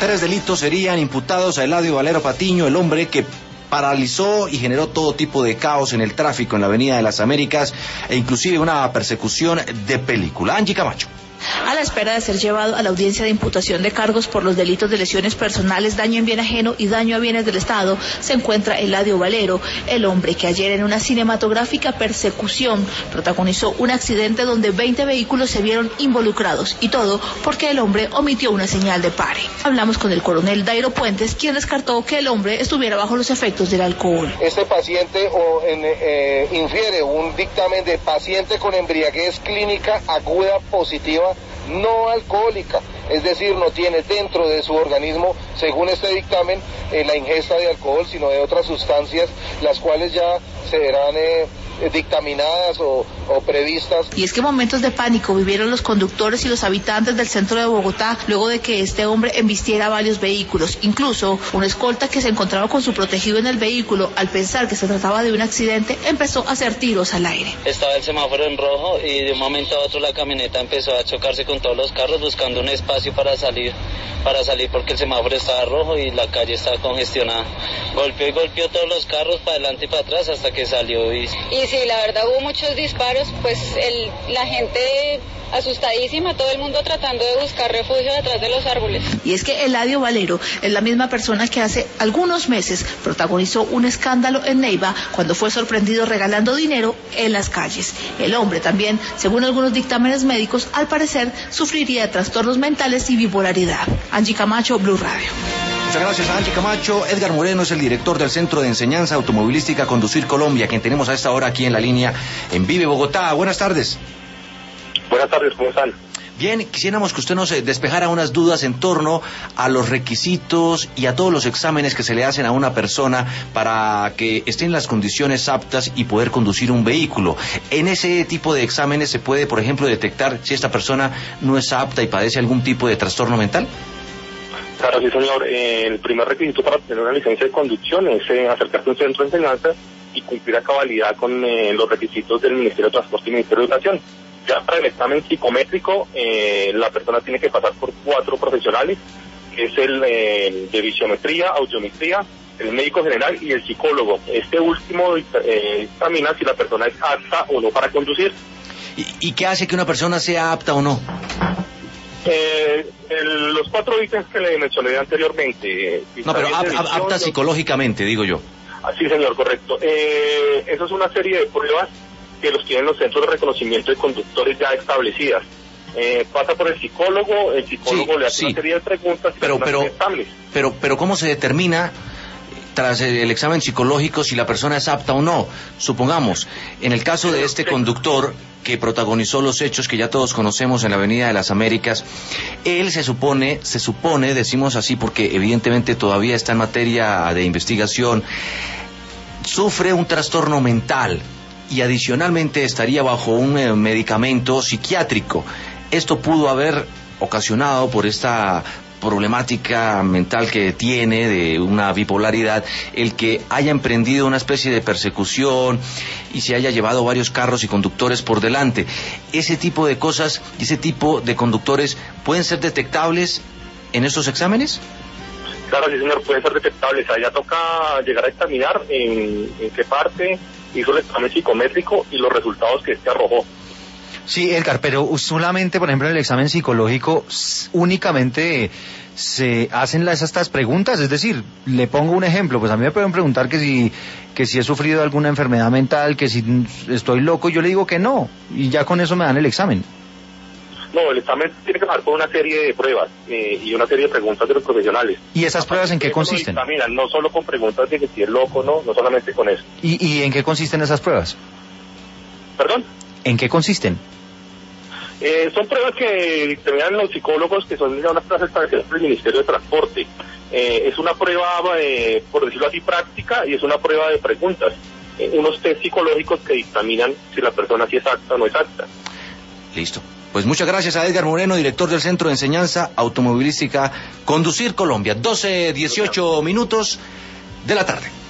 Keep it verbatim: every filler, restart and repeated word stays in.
Tres delitos serían imputados a Eladio Valero Patiño, el hombre que paralizó y generó todo tipo de caos en el tráfico en la Avenida de las Américas e inclusive una persecución de película. Angie Camacho. A la espera de ser llevado a la audiencia de imputación de cargos por los delitos de lesiones personales, daño en bien ajeno y daño a bienes del Estado, se encuentra Eladio Valero, el hombre que ayer en una cinematográfica persecución protagonizó un accidente donde veinte vehículos se vieron involucrados, y todo porque el hombre omitió una señal de pare. Hablamos con el coronel Dairo Puentes, quien descartó que el hombre estuviera bajo los efectos del alcohol. Este paciente o, en, eh, infiere un dictamen de paciente con embriaguez clínica aguda positiva no alcohólica, es decir, no tiene dentro de su organismo, según este dictamen, eh, la ingesta de alcohol, sino de otras sustancias, las cuales ya se verán eh, dictaminadas o, o previstas. Y es que momentos de pánico vivieron los conductores y los habitantes del centro de Bogotá luego de que este hombre embistiera varios vehículos, incluso una escolta que se encontraba con su protegido en el vehículo, al pensar que se trataba de un accidente, empezó a hacer tiros al aire. Estaba el semáforo en rojo y de un momento a otro la camioneta empezó a chocarse con todos los carros buscando un espacio para salir, para salir porque el semáforo estaba rojo y la calle estaba congestionada. Golpeó y golpeó todos los carros para adelante y para atrás hasta que salió y... Y sí, la verdad hubo muchos disparos, pues el, la gente asustadísima, todo el mundo tratando de buscar refugio detrás de los árboles. Y es que Eladio Valero es la misma persona que hace algunos meses protagonizó un escándalo en Neiva cuando fue sorprendido regalando dinero en las calles. El hombre también, según algunos dictámenes médicos, al parecer sufriría de trastornos mentales y bipolaridad. Angie Camacho, Blue Radio. Muchas gracias a Angie Camacho. Edgar Moreno es el director del Centro de Enseñanza Automovilística Conducir Colombia, quien tenemos a esta hora aquí en la línea en Vive Bogotá. Buenas tardes. Buenas tardes, ¿cómo están? Bien, quisiéramos que usted nos despejara unas dudas en torno a los requisitos y a todos los exámenes que se le hacen a una persona para que esté en las condiciones aptas y poder conducir un vehículo. En ese tipo de exámenes se puede, por ejemplo, detectar si esta persona no es apta y padece algún tipo de trastorno mental. Claro, sí, señor. Eh, el primer requisito para tener una licencia de conducción es eh, acercarse a un centro de enseñanza y cumplir a cabalidad con eh, los requisitos del Ministerio de Transporte y Ministerio de Educación. Ya para el examen psicométrico, eh, la persona tiene que pasar por cuatro profesionales, que es el eh, de visiometría, audiometría, el médico general y el psicólogo. Este último eh, examina si la persona es apta o no para conducir. ¿Y, y qué hace que una persona sea apta o no? Eh, el, los cuatro ítems que le mencioné anteriormente. No, pero ap, ap, apta psicológicamente, digo yo. Sí, señor, correcto. Eh, eso es una serie de pruebas que los tienen los centros de reconocimiento de conductores ya establecidas. Eh, pasa por el psicólogo, el psicólogo sí, le hace sí. una serie de preguntas y pero, pero, estables. pero, pero ¿cómo se determina tras el examen psicológico si la persona es apta o no? Supongamos, en el caso de este conductor que protagonizó los hechos que ya todos conocemos en la Avenida de las Américas, él se supone, se supone, decimos así porque evidentemente todavía está en materia de investigación, sufre un trastorno mental y adicionalmente estaría bajo un eh, medicamento psiquiátrico. Esto pudo haber ocasionado por esta problemática mental que tiene de una bipolaridad, el que haya emprendido una especie de persecución y se haya llevado varios carros y conductores por delante. Ese tipo de cosas y ese tipo de conductores pueden ser detectables en estos exámenes. Claro, sí, señor, pueden ser detectables. Allá toca llegar a examinar en, en qué parte hizo el examen psicométrico y los resultados que este arrojó. Sí, Edgar, pero solamente, por ejemplo, en el examen psicológico únicamente se hacen las estas preguntas, es decir, le pongo un ejemplo, pues a mí me pueden preguntar que si que si he sufrido alguna enfermedad mental, que si estoy loco, yo le digo que no, y ya con eso me dan el examen. No, el examen tiene que pasar por una serie de pruebas eh, y una serie de preguntas de los profesionales. ¿Y esas pruebas en qué consisten? Mira, no solo con preguntas de que si es loco, no, no solamente con eso. ¿Y, y en qué consisten esas pruebas? ¿Perdón? ¿En qué consisten? Eh, son pruebas que determinan los psicólogos, que son unas pruebas establecidas por el Ministerio de Transporte. Eh, es una prueba, eh, por decirlo así, práctica, y es una prueba de preguntas. Eh, unos test psicológicos que dictaminan si la persona sí es apta o no es apta. Listo. Pues muchas gracias a Edgar Moreno, director del Centro de Enseñanza Automovilística Conducir Colombia. doce dieciocho minutos de la tarde.